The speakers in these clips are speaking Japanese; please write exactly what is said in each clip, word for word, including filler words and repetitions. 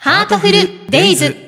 ハートフルデイズ。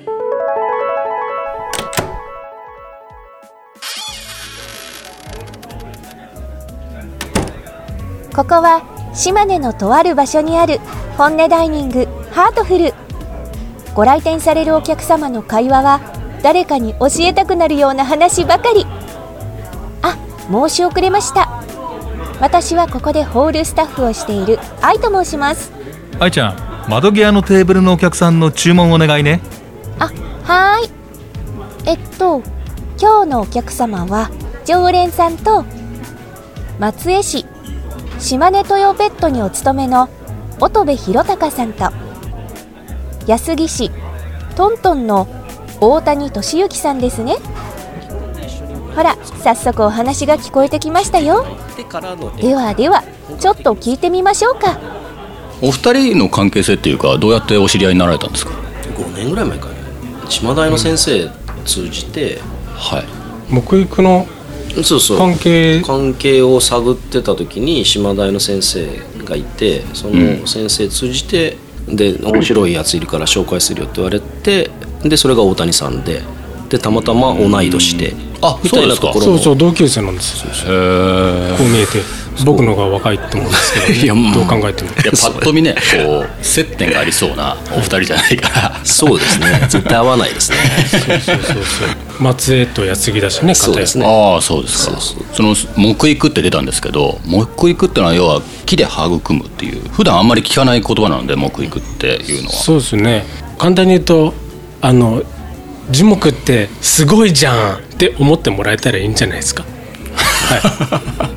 ここは島根のとある場所にある本音ダイニングハートフル。ご来店されるお客様の会話は誰かに教えたくなるような話ばかり。あ、申し遅れました。私はここでホールスタッフをしている愛と申します。 愛ちゃん、窓際のテーブルのお客さんの注文お願いね。 あ、はーい。えっと今日のお客様は常連さんと松江市島根豊ペットにお勤めの乙部弘隆さんと安来市トントンの大谷俊之さんですね。ほら、早速お話が聞こえてきましたよ。ではではちょっと聞いてみましょうか。 お二人の関係性っていうか、どうやってお知り合いになられたんですか？ ごねんぐらい前かね、島大の先生通じて、 うん、はい、 木育のそうそう関係関係を探ってた時に島大の先生がいて、その先生通じて、うん、で面白いやついるから紹介するよって言われて、でそれが大谷さんで、でたまたま同い年で、うん、 あ、 みたいなところそうそう、同級生なんですよ。そうそう、こう見えて僕のが若いって思うんですけど、ね、いやどう考えても、いやパッと見ね、こう接点がありそうなお二人じゃないから。 そうですね、絶対合わないですね。 そうそうそうそう、松江と安来だしね、 そうですね。 ああ、そうですか。そうそう、その木育って出たんですけど、木育ってのは要は木で育むっていう、普段あんまり聞かない言葉なので、木育っていうのは。そうですね、簡単に言うと、あの樹木ってすごいじゃんって思ってもらえたらいいんじゃないですか。はい。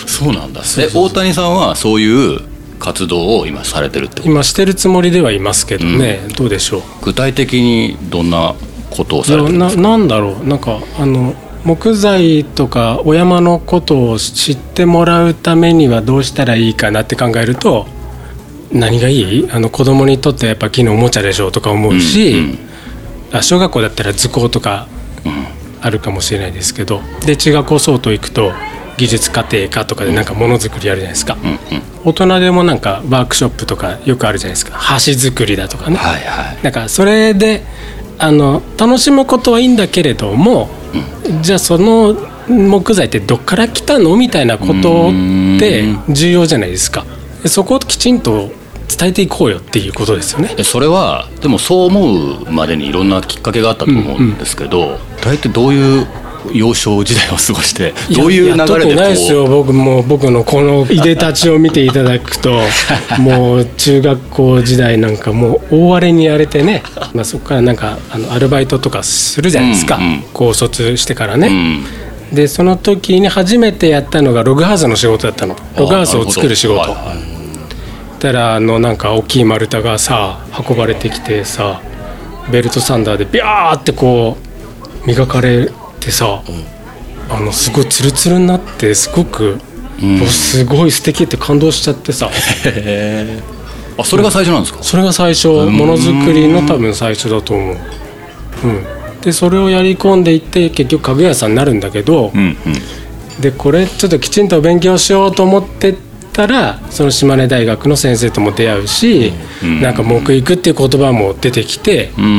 そうなんだ。で、大谷さんはそういう活動を今されてるってこと？ 今してるつもりではいますけどね、うん、どうでしょう。 具体的にどんなことをされてるんですか？ な、なんだろう、なんかあの木材とかお山のことを知ってもらうためにはどうしたらいいかなって考えると、何がいい？あの子供にとってやっぱ木のおもちゃでしょうとか思うし、うんうん、あ、小学校だったら図工とかあるかもしれないですけど、で中学校相当行くと技術家庭科とかでなんかものづくりあるじゃないですか、うんうん、大人でもなんかワークショップとかよくあるじゃないですか、橋作りだとかね、はいはい、なんかそれであの楽しむことはいいんだけれども、うん、じゃあその木材ってどっから来たのみたいなことって重要じゃないですか。でそこをきちんと伝えていこうよっていうことですよね。 それはでもそう思うまでにいろんなきっかけがあったと思うんですけど、うんうん、大体どういう幼少時代を過ごして、どういう流れでこう。 特にないですよ。僕も僕のこのいでたちを見ていただくともう中学校時代なんかもう大荒れにやれてね、まあ、そこからなんかあのアルバイトとかするじゃないですか、うんうん、高卒してからね、うん、でその時に初めてやったのがログハウスの仕事だったの。ログハウスを作る仕事。たらあのなんか大きい丸太がさ運ばれてきてさ、ベルトサンダーでビャーってこう磨かれてさ、うん、あのすごいツルツルになってすごく、うん、すごい素敵って感動しちゃってさ。 へー。あ、それが最初なんですか？ それが最初、ものづくりの多分最初だと思う、うん、でそれをやり込んでいって結局家具屋さんになるんだけど、うんうん、でこれちょっときちんと勉強しようと思ってたら、その島根大学の先生とも出会うし、うん、なんか木育っていう言葉も出てきて、うん、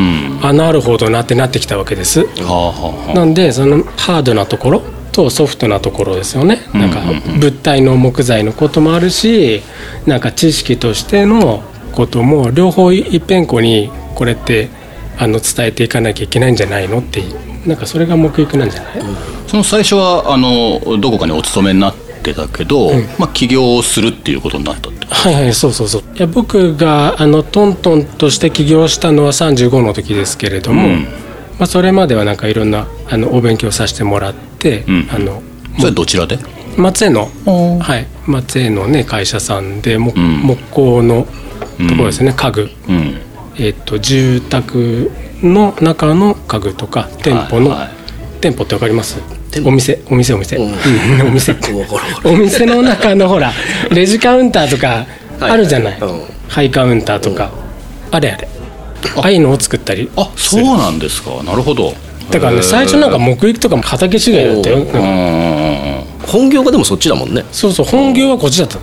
あ、なるほどなってなってきたわけです、はあはあ、なんでそのハードなところとソフトなところですよね、うん、なんか物体の木材のこともあるし、なんか知識としてのことも両方いっぺんこにこれってあの伝えていかなきゃいけないんじゃないのっていう、なんかそれが木育なんじゃない、うん、 その最初はあのどこかにお勤めになってだけど、うん、まあ、起業をするっていうことになったって。 はいはい、そうそうそう。いや僕があのトントンとして起業したのはさんじゅうごの時ですけれども、うん、まあ、それまではなんかいろんなあのお勉強させてもらって、うん、あのそれどちらで？ 松江の、はい、松江のね会社さんで、うん、木工のところですね、家具、うん、えー、と住宅の中の家具とか店舗の、はいはい、店舗ってわかります？お店お店お店、うん、お店お店の中のほらレジカウンターとかあるじゃない、はいはい、うん、ハイカウンターとか、うん、あれあれああいうのを作ったり。 あ、そうなんですか。なるほど。 だからね、最初なんか木育とかも畑違いだったよ。 本業がでもそっちだもんね。 そうそう、本業はこっちだった。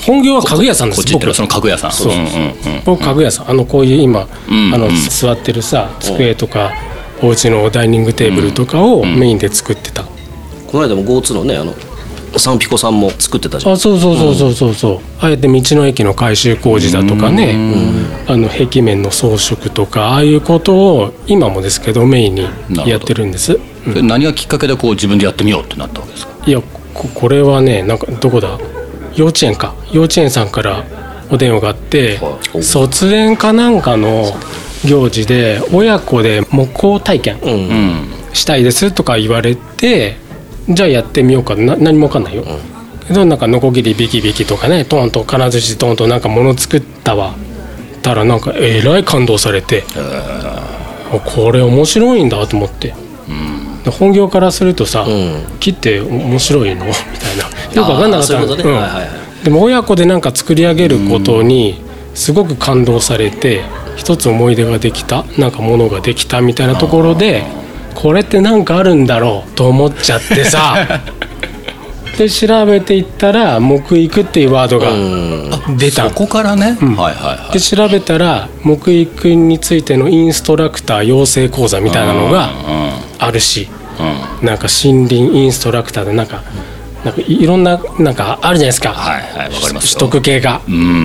本業は家具屋さんです。 こっち行ったらその家具屋さん。 そう、 うんうんうん、 僕家具屋さん、あのこういう今、 うんうん、 あの座ってるさ机とか、お家のダイニングテーブルとかをメインで作ってた、うんうん、 この間もゴーツのね、あのサンピコさんも作ってたじゃん。 あ、そうそうそうそうそうそう、うん、あえて道の駅の改修工事だとかね、あの壁面の装飾とか、ああいうことを今もですけどメインにやってるんです。 うん、何がきっかけでこう自分でやってみようってなったわけですか？ いや、こ, これはね、なんかどこだ、幼稚園か、幼稚園さんからお電話があって、卒園かなんかの行事で親子で木工体験したいですとか言われて、じゃあやってみようかな、何も分かんないよ、うん、けどなんかノコギリビキビキとかね、トンと金槌トンとなんか物作ったわたら、なんかえらい感動されて、これ面白いんだと思って、うん、本業からするとさ、うん、木って面白いのみたいな、よく分かんなかったの、ね、うん、はいはいはい、でも親子でなんか作り上げることにすごく感動されて、一つ思い出ができた、なんかものができたみたいなところで、これってなんかあるんだろうと思っちゃってさで調べていったら木育っていうワードが出た。 そこからね、 うん、はいはいはい、で調べたら木育についてのインストラクター養成講座みたいなのがあるし、うん、なんか森林インストラクターでなんかなんかいろんななんかあるじゃないですか、 はいはい、わかりますよ、 取得系が、うん、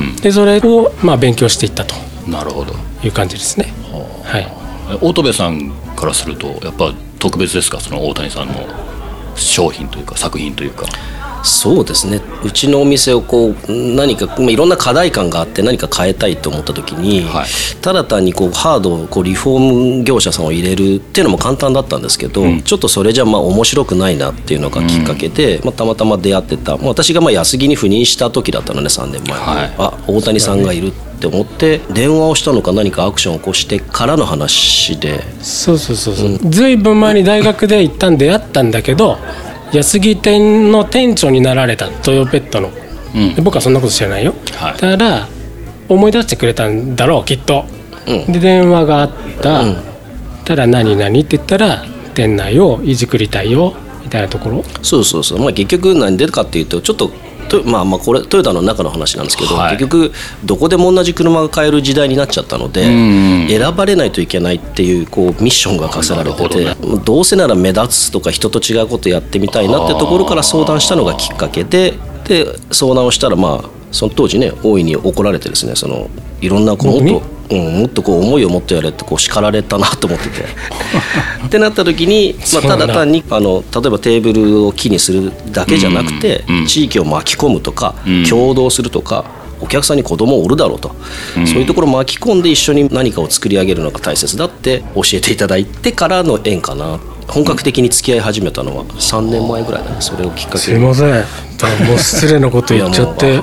でそれをまあ勉強していったという感じですね。はい、 大戸部さんからするとやっぱ特別ですか、その大谷さんの商品というか作品というか。 そうですね、うちのお店をこう何かいろんな課題感があって何か変えたいと思った時に、はい、ただ単にこうハードをこうリフォーム業者さんを入れるっていうのも簡単だったんですけど、うん、ちょっとそれじゃまあ面白くないなっていうのがきっかけで、うん、まあ、たまたま出会ってた、まあ、私がまあ安木に赴任した時だったのね、さんねんまえに、はい、あ、大谷さんがいるって思って電話をしたのか何かアクションを起こしてからの話で。 そうそうそうそう、うん、ずいぶん前に大学で一旦出会ったんだけど安木店の店長になられた、トヨペットの、うん、で僕はそんなこと知らないよ、はい、ただ思い出してくれたんだろうきっと、うん、で電話があった、うん、ただ何々って言ったら店内をいじくりたいよみたいなところ。 そうそうそう、まあ、結局何でかっていうとちょっとまあ、まあこれトヨタの中の話なんですけど、はい、結局どこでも同じ車が買える時代になっちゃったので、選ばれないといけないっていう、こうミッションが課せられてて、ね、どうせなら目立つとか人と違うことやってみたいなってところから相談したのがきっかけで、で相談をしたら、まあその当時ね大いに怒られてですね、そのいろんなこうもっと、うん、もっとこう思いを持ってやれってこう叱られたなと思っててってなった時に、まあ、ただ単にあの例えばテーブルを木にするだけじゃなくて、うんうん、地域を巻き込むとか、うん、共同するとか、お客さんに子供おるだろうと、うん、そういうところを巻き込んで一緒に何かを作り上げるのが大切だって教えていただいてからの縁かな。本格的に付き合い始めたのはさんねんまえぐらいだね。それをきっかけに。 すいません、もう失礼なこと言っちゃって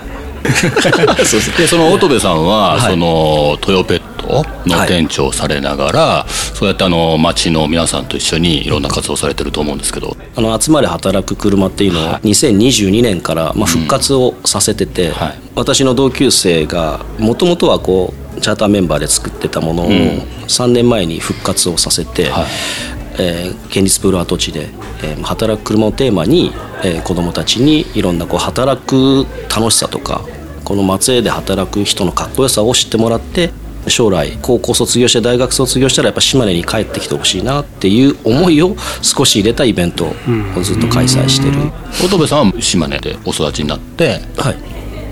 でその乙部さんは、はい、そのトヨペットの店長をされながら、はい、そうやってあの町の皆さんと一緒にいろんな活動されてると思うんですけど、 あの集まれ働く車っていうのはにせんにじゅうにねんからまあ復活をさせてて、うん、はい、私の同級生がもともとはこうチャーターメンバーで作ってたものをさんねんまえに復活をさせて、はい、えー、県立プール跡地で、えー、働く車をテーマに、えー、子どもたちにいろんなこう働く楽しさとか、この松江で働く人のかっこよさを知ってもらって、将来高校卒業して大学卒業したらやっぱ島根に帰ってきてほしいなっていう思いを少し入れたイベントをずっと開催してる。 乙部さんは島根でお育ちになって、はい、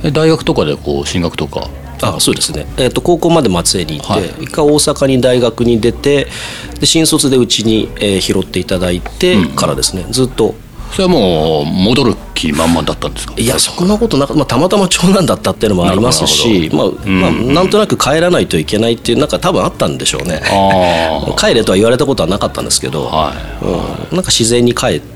大学とかでこう進学とか。 ああ、そうですね、えー、と高校まで松江にいて、はい、一回大阪に大学に出て、で新卒でうちに、えー、拾っていただいてからですね、うん、ずっと。 それはもう戻る気満々だったんですか？ いや、そんなことなかった、まあ、たまたま長男だったっていうのもありますし、まあまあ、なんとなく帰らないといけないっていうなんか多分あったんでしょうね。あ帰れとは言われたことはなかったんですけど、はい、うん、なんか自然に帰って、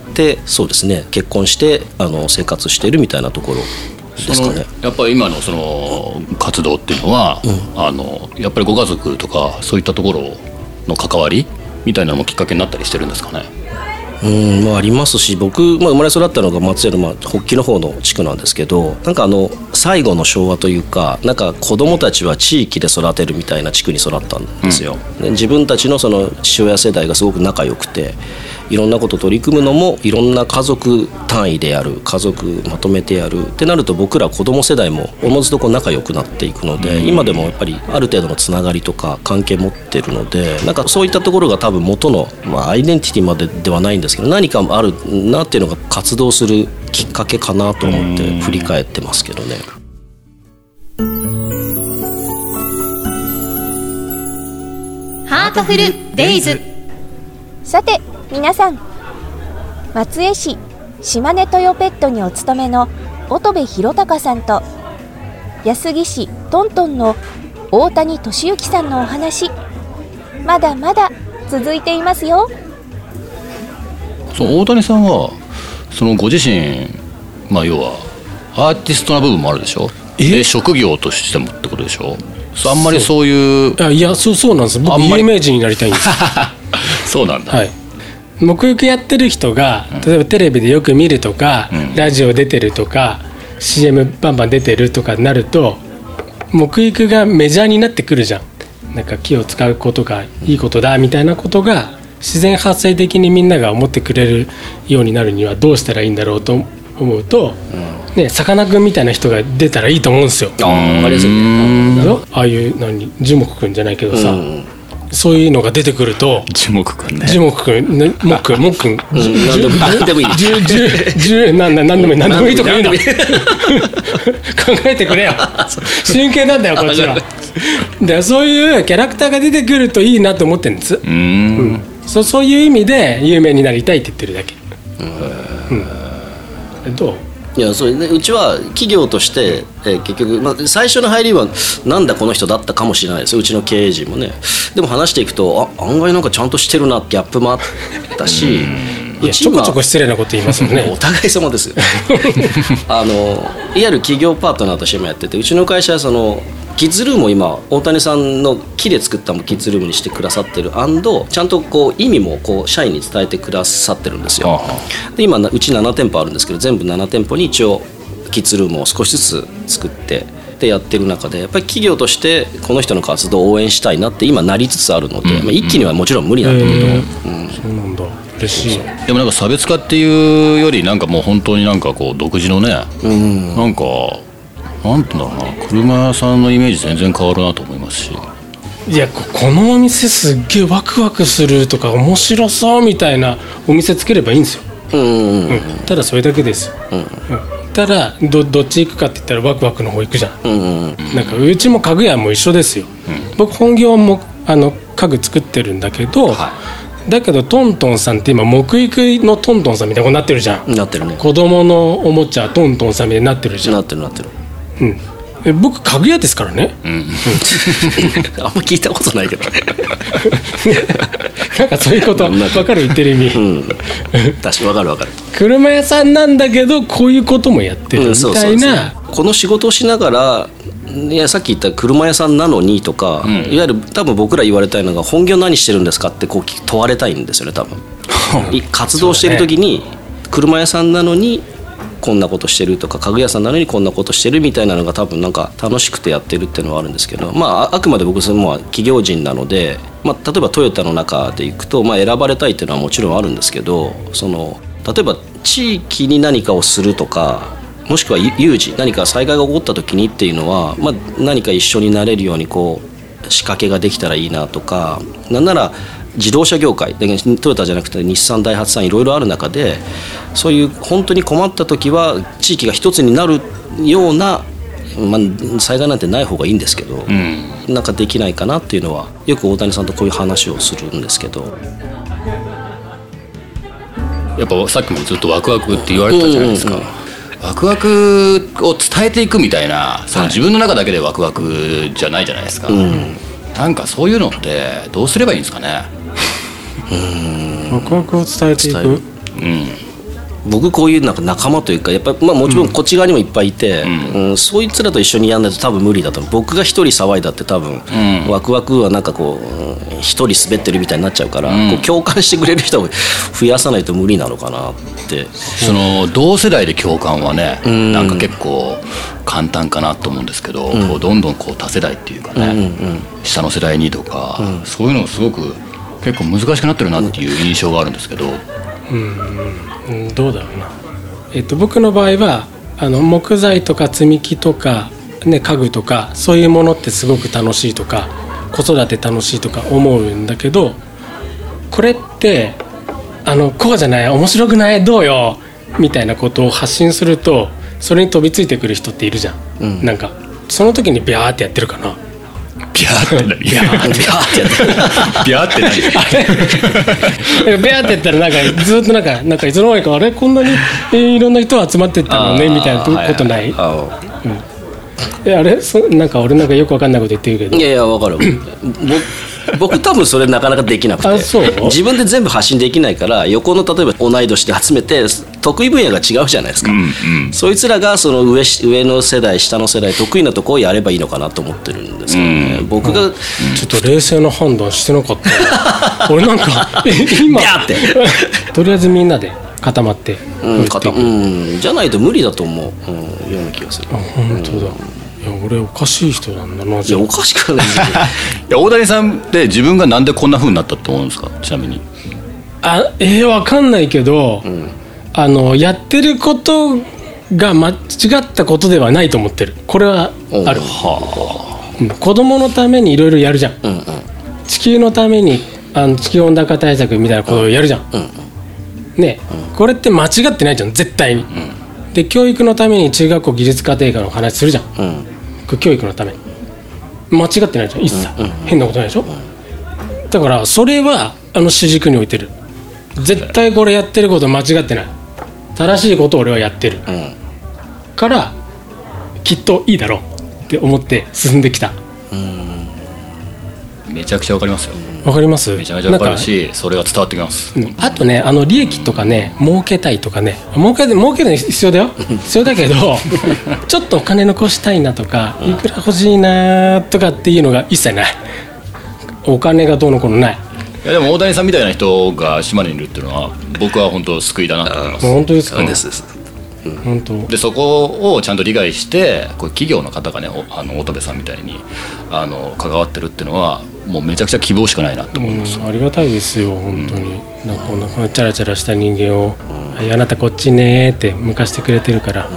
そうですね、結婚してあの生活しているみたいなところですかね。 やっぱり今のその活動っていうのは、うん、あのやっぱりご家族とかそういったところの関わりみたいなのもきっかけになったりしてるんですかね？ うん、まあ、ありますし、僕、まあ、生まれ育ったのが松江の、まあ、北紀の方の地区なんですけど、なんかあの最後の昭和というか、なんか子供たちは地域で育てるみたいな地区に育ったんですよ、うん、で自分たちのその父親世代がすごく仲良くて、 いろんなこと取り組むのもいろんな家族単位でやる、家族まとめてやるってなると、僕ら子供世代もおのずとこう仲良くなっていくので、今でもやっぱりある程度のつながりとか関係持ってるので、なんかそういったところが多分元の、まあ、アイデンティティまでではないんですけど、何かあるなっていうのが活動するきっかけかなと思って振り返ってますけどね。 ハートフルデイズ。 さて皆さん、松江市島根トヨペットにお勤めの乙部弘隆さんと安来市トントンの大谷俊之さんのお話、まだまだ続いていますよ。 その大谷さんはそのご自身、まあ、要はアーティストな部分もあるでしょ。え職業としてもってことでしょ。あんまりそういうあいやそうそうなんです。僕有名人になりたいんですそうなんだ、 はい、沐浴やってる人が例えばテレビでよく見るとか、うん、ラジオ出てるとか シーエム バンバン出てるとかになると、沐浴がメジャーになってくるじゃん。なんか気を使うことがいいことだみたいなことが自然発生的にみんなが思ってくれるようになるにはどうしたらいいんだろうと思うと、うんね、さかなクンみたいな人が出たらいいと思うんですよ。 ああ、あれですよね。 ああいう何樹木くんじゃないけどさ、うん、そういうのが出てくると樹木くんね樹木くんねもっくんもっくん何でもいい何でもいい何でもいいとか言うの考えてくれよ真剣なんだよこっちはでそういうキャラクターが出てくるといいなと思ってるんです。うん、うん、そ, そういう意味で有名になりたいって言ってるだけ。うん、どういやそれ、ね、うちは企業として、えー、結局、まあ、最初の入りはなんだこの人だったかもしれないですよ、うちの経営陣もね。でも話していくとあ案外なんかちゃんとしてるなギャップもあったし、 いやちょこちょこ失礼なこと言いますよねお互い様ですよあのいわゆる企業パートナーとしてもやってて、うちの会社はそのキッズルームを今大谷さんの木で作ったキッズルームにしてくださってる&ちゃんとこう意味もこう社員に伝えてくださってるんですよ。で今うちなな店舗あるんですけど、全部なな店舗に一応キッズルームを少しずつ作ってでやってる中で、やっぱり企業としてこの人の活動を応援したいなって今なりつつあるので、うんまあ、一気にはもちろん無理なんだけど、うん、 そうなんだ、嬉しい。 でもなんか差別化っていうよりなんかもう本当になんかこう独自のね、うん、なんかなんていうんだろうな、車屋さんのイメージ全然変わるなと思いますし、 いやこのお店すっげえワクワクするとか面白そうみたいなお店つければいいんですよ、うんうんうんうん、ただそれだけですよ、うんうん、ただ ど, どっち行くかって言ったらワクワクの方行くじゃん、うんうん、なんかうちも家具屋も一緒ですよ、うん、僕本業もあの家具作ってるんだけど、はい、だけどトントンさんって今沐浴のトントンさんみたいになってるじゃん。 なってるね。 子供のおもちゃトントンさんみたいになってるじゃん。 なってるなってる、 うん、え僕家具屋ですからね、うん、 あんま聞いたことないけどなんかそういうこと分かる言ってる意味、うん、 確かに分かる分かる。 車屋さんなんだけどこういうこともやってるみたいな、うん、そうそうそう、 この仕事をしながらいやさっき言った車屋さんなのにとか、うん、いわゆる多分僕ら言われたいのが本業何してるんですかってこう問われたいんですよね多分活動してる時に、ね、車屋さんなのにこんなことしてるとか家具屋さんなのにこんなことしてるみたいなのが多分なんか楽しくてやってるっていうのはあるんですけど、まああくまで僕その企業人なので、まあ、例えばトヨタの中でいくと、まあ、選ばれたいっていうのはもちろんあるんですけど、その例えば地域に何かをするとかもしくは有事何か災害が起こった時にっていうのは、まあ、何か一緒になれるようにこう仕掛けができたらいいなとか、なんなら自動車業界でトヨタじゃなくて日産ダイハツさんいろいろある中で、そういう本当に困った時は地域が一つになるような、まあ、災害なんてない方がいいんですけど、うん、なんかできないかなっていうのはよく大谷さんとこういう話をするんですけど、 やっぱさっきもずっとワクワクって言われてたじゃないですか、うんうんうん、ワクワクを伝えていくみたいな、その自分の中だけでワクワクじゃないじゃないですか、うん、なんかそういうのってどうすればいいんですかね。 うーん、ワクワクを伝えていく、うん、 僕こういうなんか仲間というかやっぱ、まあ、もちろんこっち側にもいっぱいいて、うんうん、そいつらと一緒にやらないと多分無理だと思う。僕が一人騒いだって多分、うん、ワクワクはなんかこう一人滑ってるみたいになっちゃうから、うん、こう共感してくれる人を増やさないと無理なのかなって。 その同世代で共感はね、うん、なんか結構簡単かなと思うんですけど、うん、こうどんどんこう多世代っていうかね、うんうん、下の世代にとか、うん、そういうのをすごく結構難しくなってるなっていう印象があるんですけど、 うん、うん、どうだろうな、えっと、僕の場合はあの木材とか積み木とか、ね、家具とかそういうものってすごく楽しいとか子育て楽しいとか思うんだけど、これってあのこうじゃない面白くないどうよみたいなことを発信するとそれに飛びついてくる人っているじゃん、うん、なんかその時にビャーってやってるかな。 ビャーって何？ビャーってやってるビャーって何？ ビャーってやったらなんかずっとなんかなんかいつの間にかあれこんなに、えー、いろんな人が集まってったのねみたいなことない？あ、はいはい、うん、えあれそなんか俺なんかよく分かんないこと言ってるけど。 いやいや分かる僕多分それなかなかできなくて、 あ、そう？ 自分で全部発信できないから横の例えば同い年で集めて得意分野が違うじゃないですか、うんうん、そいつらがその 上, 上の世代下の世代得意なとこをやればいいのかなと思ってるんですけどね、うん、僕が、うん、 ちょっと冷静な判断してなかった俺なんか今ってとりあえずみんなで固まって、 うん固うん、じゃないと無理だと思う、うん、ような気がする。 あ、本当だ、うん、いや俺おかしい人なんだな。 いやおかしくないいや大谷さんって自分がなんでこんな風になったと思うんですか？ちなみに。 あ、えー、わかんないけど、うん、あのやってることが間違ったことではないと思ってる。これはある。はあ、うん、子供のためにいろいろやるじゃん、うんうん、地球のためにあの地球温暖化対策みたいなことをやるじゃん、うんうんね、うん、これって間違ってないじゃん絶対に、うん、で教育のために中学校技術家庭科の話するじゃん、うん、これ教育のため間違ってないじゃん一切、うんうん、変なことないでしょ、うん、だからそれはあの主軸に置いてる。絶対これやってること間違ってない、正しいことを俺はやってる、うん、からきっといいだろうって思って進んできた。 うん、めちゃくちゃわかりますよ。 わかります。 めちゃめちゃわかるし、それが伝わってきます、 うん、あとね、あの利益とかね儲けたいとかね、儲け儲けるの必要だよ必要だけどちょっとお金残したいなとかいくら欲しいなとかっていうのが一切ない。お金がどうのこうのない。 いやでも大谷さんみたいな人が島根にいるっていうのは僕は本当救いだなと思います。 本当ですか？ ですです、 うん、本当でそこをちゃんと理解してこう企業の方がねあの乙部さんみたいにあの関わってるっていうのはもうめちゃくちゃ希望しかないなと思います、 うん、ありがたいですよ本当に、うん、なんかこんなチャラチャラした人間を、うん、あなたこっちねって向かしてくれてるから、うん、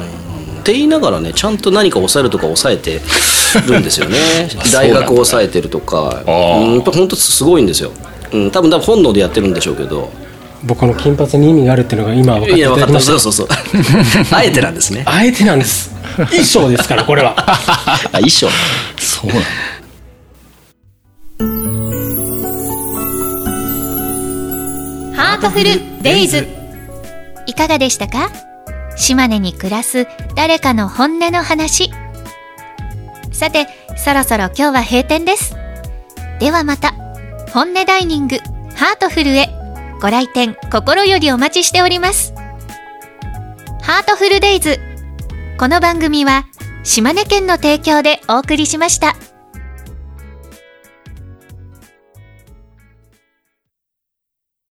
って言いながらねちゃんと何か抑えるとか抑えてるんですよね大学を抑えてるとか、うん、やっぱ本当すごいんですよ、うん、多分多分本能でやってるんでしょうけど、 僕の金髪に意味があるっていうのが今分かっていただきました。 いや分かった、そうそうそうあえてなんですねあえてなんです。衣装ですからこれはあ衣装そうなの。 ハートフルデイズ、いかがでしたか？島根に暮らす誰かの本音の話。さてそろそろ今日は閉店です。ではまた本音ダイニングハートフルへご来店心よりお待ちしております。ハートフルデイズ、この番組は島根県の提供でお送りしました。